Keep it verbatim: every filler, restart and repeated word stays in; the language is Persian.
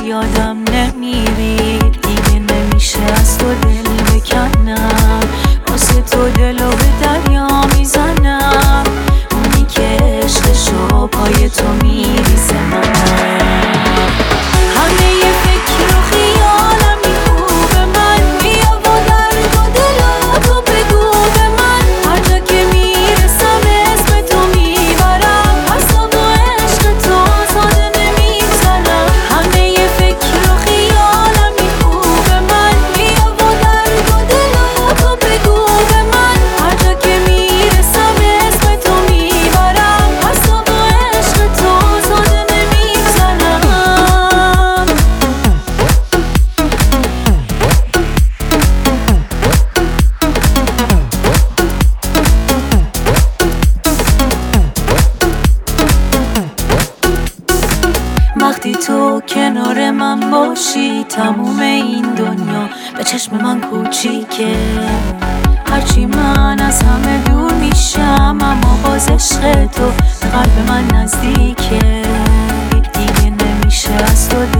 یادم نمیری، دیگه نمیشه از تو دل بکنم، واسه تو دلو به دریا میزنم، اونی که عشقشو پای تو میریزه منم. همه ی فکر و خیالم میخوبه من، بیا با درد و دلاتو بگو به من، هر جا که میرسم اسم تو میبرم، حساب و عشق تو ساده نمیزنم. همه ی فکر و خیالم میخوبه من، بیا با درد و دلاتو بگو به من، هر جا که میرسم اسم تو میبرم، حساب و عشق تو ساده نمیزنم. وقتی تو کنار من باشی تموم این دنیا به چشم من کوچیکه، هرچی من از همه دور میشم اما باز عشق تو به قلب من نزدیکه، دیگه نمیشه از تو